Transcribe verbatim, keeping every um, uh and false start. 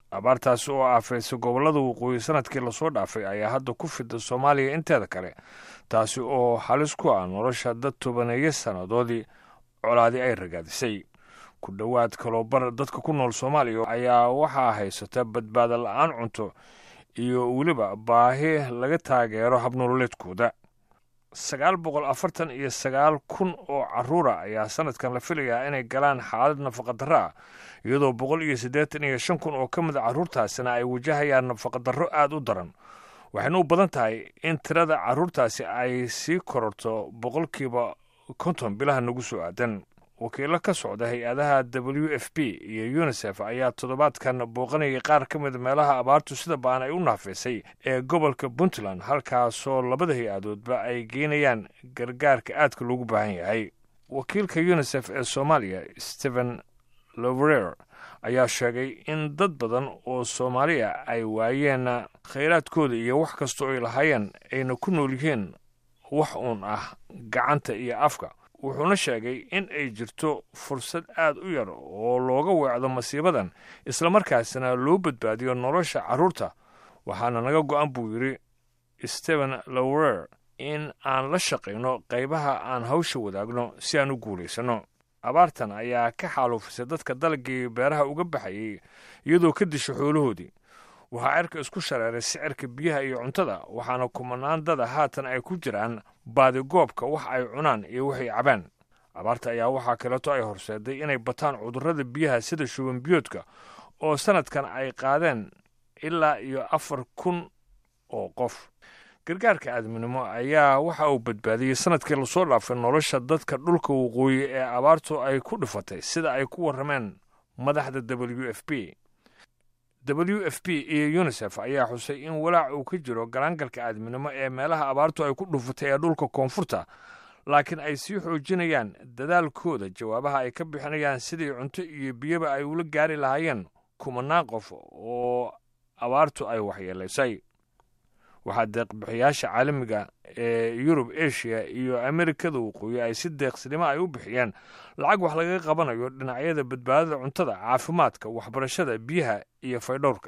abaartaasi oo aafeysay gobollada waqooyi sanadkii lasoo dhaafay ayaa hadda ku fida soomaaliya inteeda kale taasi oo halis ku ah nolosha dad tobaneeyo sannadoodii colaadii ay ragaadisay ku dhowaad kaloobar dadka ku nool soomaaliya ayaa waxaa haysata badbaado la-aan cunto iyo weliba baahi laga taageero habnololeedkooda sagaal boqol afartan iyo sagaal kun oo carruura ayaa sanadkan la filayaa inay galaan xaalad nafaqadarro ah iyadoo boqol iyo siddeetan iyo shan kun oo ka mid a carruurtaasina ay wajahayaan nafaqadarro aad u daran waxayna u badan tahay in tirada carruurtaasi ay sii kororto boqolkiiba konton bilaha nagu soo aadan wakiilo ka socda hay-adaha w f p iyo unisef ayaa toddobaadkan booqanayay qaar ka mida meelaha abaartu sida ba'an ay u naafeysay ee gobolka puntland halkaasoo labada hay-adoodba ay geynayaan gargaarka aadka loogu baahan yahay wakiilka unisef ee soomaaliya stephen loverer ayaa sheegay in dad badan oo soomaaliya ay waayeen khayraadkooda iyo wax kastoo ay lahaayeen ayna ku nool yihiin wax uun ah gacanta iyo afka wuxuuna sheegay in ay jirto fursad aad u yar oo looga weecdo masiibadan islamarkaasina loo badbaadiyo nolosha carruurta waxaana naga go'an buu yidhi stephen lowerer in aan la shaqayno qaybaha aan hawsha wadaagno si aan u guulaysanno abaartan ayaa ka xaaluufisay dadka dalagii beeraha uga baxayay iyadoo ka disha xoolahoodii waxaa cirka isku shareeray sicirka biyaha iyo cuntada waxaana kumanaan dada haatan ay ku jiraan baadigoobka wax ay cunaan iyo waxay cabaan abaarta ayaa waxaa kaleeto ay horseeday inay bataan cudurrada biyaha sida shuban biyoodka oo sanadkan ay qaadeen ilaa iyo afar kun oo qof gargaarka aadminimo ayaa waxa uu badbaadiyey sanadkii lasoo dhaafay nolosha dadka dhulka waqooyi ee abaartu ay ku dhifatay sida ay ku warrameen madaxda w f p w f p iyo unisef ayaa xusay in walaac uu ka jiro galaangalka aadminimo ee meelaha abaartu ay ku dhufatay ee dhulka koonfurta laakiin ay sii xoojinayaan dadaalkooda jawaabaha ay ka bixinayaan sidii cunto iyo biyaba ay ula gaari lahaayeen kumanaan qof oo abaartu ay waxyeelaysay waxaa deeqbixiyaasha caalamiga ee yurub asia iyo amerikada waqooyi ay si deeqsinimo ay u bixiyeen lacag wax laga qabanayo dhinacyada badbaadada cuntada caafimaadka waxbarashada biyaha iyo faydhowrka